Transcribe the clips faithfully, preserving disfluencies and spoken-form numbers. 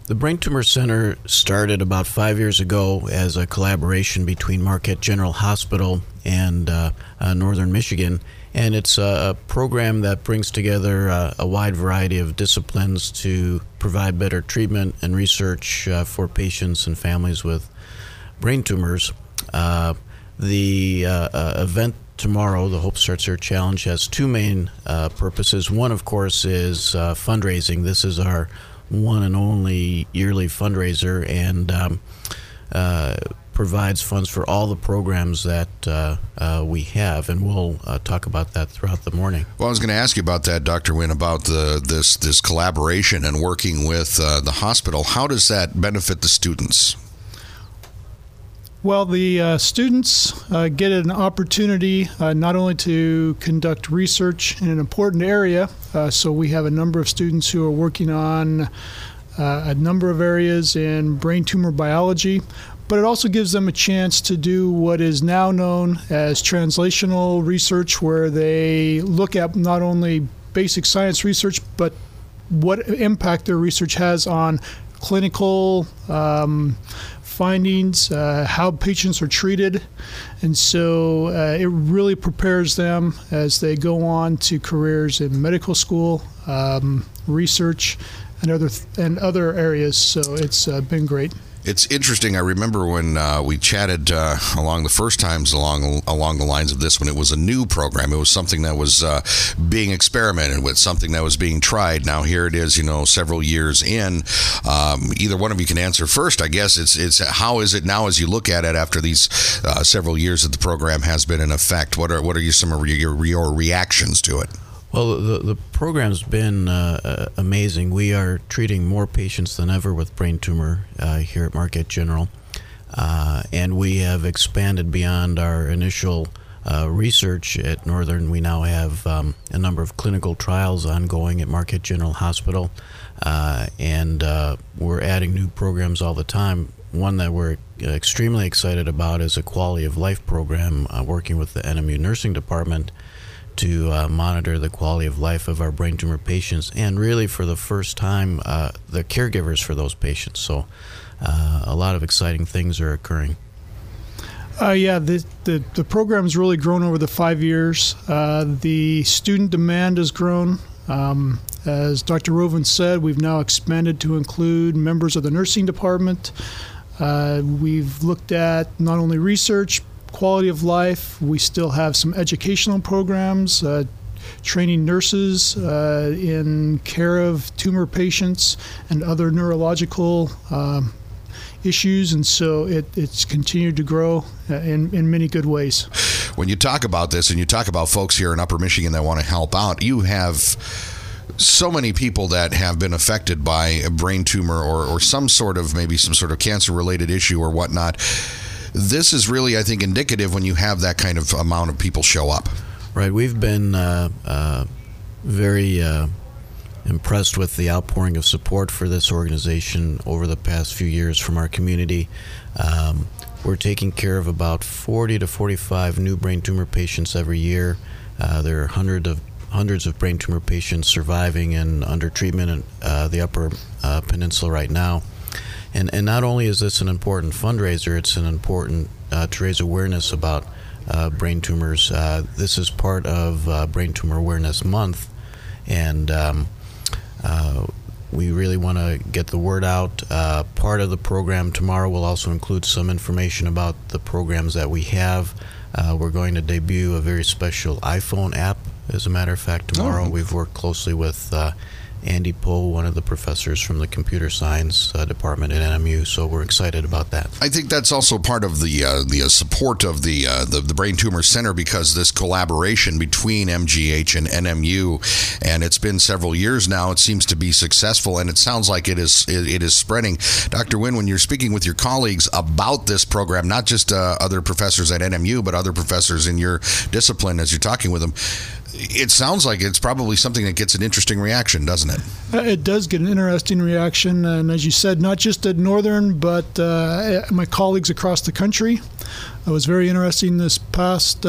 The Brain Tumor Center started about five years ago as a collaboration between Marquette General Hospital and uh, uh, Northern Michigan. And it's a, a program that brings together uh, a wide variety of disciplines to provide better treatment and research uh, for patients and families with brain tumors. Uh, the uh, uh, event tomorrow, the Hope Starts Here Challenge, has two main uh, purposes. One, of course, is uh, fundraising. This is our one and only yearly fundraiser, and um, uh, provides funds for all the programs that uh, uh, we have, and we'll uh, talk about that throughout the morning. Well, I was going to ask you about that, Doctor Wynn, about the this this collaboration and working with uh, the hospital. How does that benefit the students? Well, the uh, students uh, get an opportunity uh, not only to conduct research in an important area, uh, so we have a number of students who are working on uh, a number of areas in brain tumor biology, but it also gives them a chance to do what is now known as translational research, where they look at not only basic science research, but what impact their research has on clinical um, findings, uh, how patients are treated. And so uh, it really prepares them as they go on to careers in medical school, um, research, and other th- and other areas. So it's uh, been great. It's interesting. I remember when uh, we chatted uh, along the first times along along the lines of this, when it was a new program. It was something that was uh, being experimented with, something that was being tried. Now here it is, you know, several years in. Um, either one of you can answer first. I guess it's it's how is it now as you look at it after these uh, several years that the program has been in effect? What are what are your, some of your, your reactions to it? Well, the, the program's been uh, amazing. We are treating more patients than ever with brain tumor uh, here at Marquette General. Uh, and we have expanded beyond our initial uh, research at Northern. We now have um, a number of clinical trials ongoing at Marquette General Hospital. Uh, and uh, we're adding new programs all the time. One that we're extremely excited about is a quality of life program uh, working with the N M U Nursing Department to uh, monitor the quality of life of our brain tumor patients, and really for the first time, uh, the caregivers for those patients. So uh, a lot of exciting things are occurring. Uh, yeah, the, the, the program's really grown over the five years. Uh, the student demand has grown. Um, as Doctor Rovin said, we've now expanded to include members of the nursing department. Uh, we've looked at not only research, quality of life. We still have some educational programs, uh, training nurses uh, in care of tumor patients and other neurological um, issues, and so it, it's continued to grow uh, in, in many good ways. When you talk about this and you talk about folks here in Upper Michigan that want to help out, you have so many people that have been affected by a brain tumor or, or some sort of, maybe some sort of cancer-related issue or whatnot. This is really, I think, indicative when you have that kind of amount of people show up. Right. We've been uh, uh, very uh, impressed with the outpouring of support for this organization over the past few years from our community. Um, we're taking care of about forty to forty-five new brain tumor patients every year. Uh, there are hundreds of hundreds of brain tumor patients surviving and under treatment in uh, the Upper uh, Peninsula right now. And and not only is this an important fundraiser, it's an important uh, to raise awareness about uh, brain tumors. Uh, this is part of uh, Brain Tumor Awareness Month, and um, uh, we really want to get the word out. Uh, part of the program tomorrow will also include some information about the programs that we have. Uh, we're going to debut a very special iPhone app, as a matter of fact, tomorrow. Oh. We've worked closely with uh, Andy Poe, one of the professors from the computer science uh, department at N M U, so we're excited about that. I think that's also part of the uh, the uh, support of the, uh, the the Brain Tumor Center, because this collaboration between M G H and N M U, and it's been several years now, it seems to be successful, and it sounds like it is it, it is spreading. Doctor Wynn, when you're speaking with your colleagues about this program, not just uh, other professors at N M U, but other professors in your discipline, as you're talking with them, it sounds like it's probably something that gets an interesting reaction, doesn't it? Uh, it does get an interesting reaction, and as you said, not just at Northern, but uh, my colleagues across the country. It was very interesting this past uh,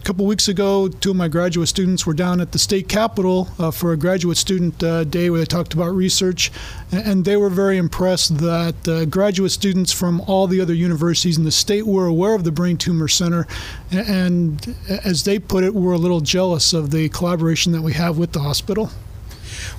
a couple weeks ago, two of my graduate students were down at the state capitol uh, for a graduate student uh, day where they talked about research, and they were very impressed that uh, graduate students from all the other universities in the state were aware of the Brain Tumor Center, and as they put it, were a little jealous of the collaboration that we have with the hospital.